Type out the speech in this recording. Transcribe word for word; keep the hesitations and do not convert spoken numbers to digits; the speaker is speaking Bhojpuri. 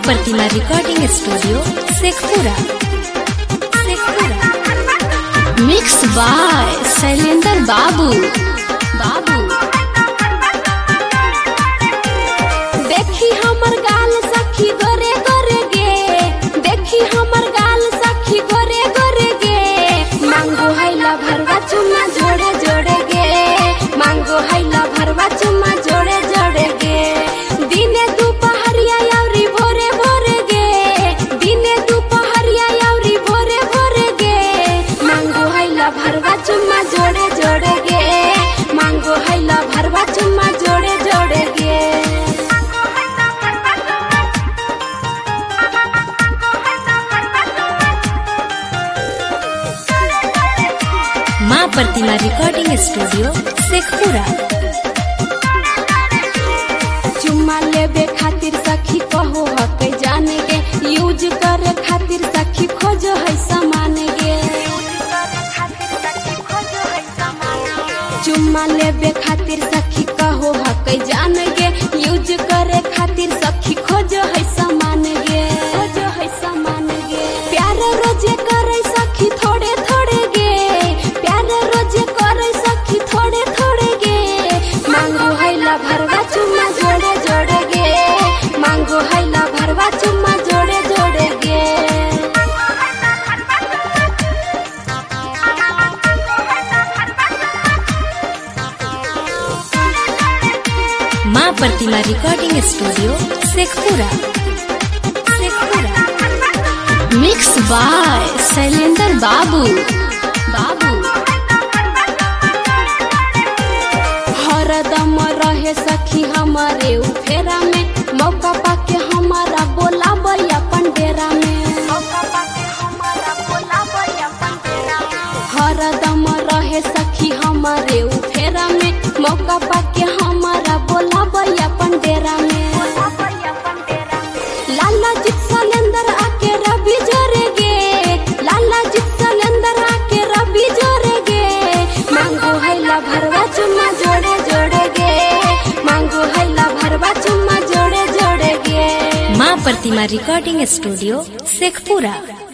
Pratima recording studio Sheikhpura Sheikhpura mix by Shailendra Babu Babu. देखी हमर गाल सखी गोरे गोरे गे, देखी हमर गाल सखी गोरे गोरे गे, मांगो हैला भरवा चुम्मा जोड़े जोड़े गे, मांगो हैला भरवा चुम्मा जोड़े जोड़े गे। दिने दोपहरिया यावरी भोरे भोरे गे, दिने दोपहरिया यावरी भोरे भोरे गे, मांगो हैला भरवा चुम्मा जोड़े जोड़े गे, मांगो हैला भरवा चुम्मा जोड़े जोड़े गे। माँ प्रतिमा रिकॉर्डिंग स्टूडियो शेखपुरा। चुम्मा लेबे खातिर सखी कहो हक जाने गे, यूज करे खातिर सखी खोजो है सामान गे। चुम्मा लेबे खातिर सखी कहो हक जान गे, यूज करे खातिर सखी खोजो है सामान गे, खोजो है सामान गे। प्यार रोजे करे सखी थोड़े थोड़े गे, प्यार रोजे करे सखी थोड़े थोड़े गे, मांगो हैला भरवा चुम्मा जोड़े जोड़े गे, मांगो हैला भरवा चुम्मा जोड़े जोड़े गे। माँ Pratima recording studio Sheikhpura Sheikhpura mix by Shailendra Babu Babu. हरदम रहे सखी हमारे उफेरा में, मौका पाके हमारा बोला बया पंडेरा में, हरदम रहे सखी हमारे उफेरा में, मौका पाके हमारा बोला बया पंडेरा में। लाला जी शैलेंद्र आके रवि जोरे गे, लाला जी शैलेंद्र आके रवि जोरे गे, मांगो हैला भरवा चुम्मा जोड़े जोड़े गे, मांगो हैला भरवा चुम्मा जोड़े जोड़े गे। माँ प्रतिमा रिकॉर्डिंग स्टूडियो शेखपुरा।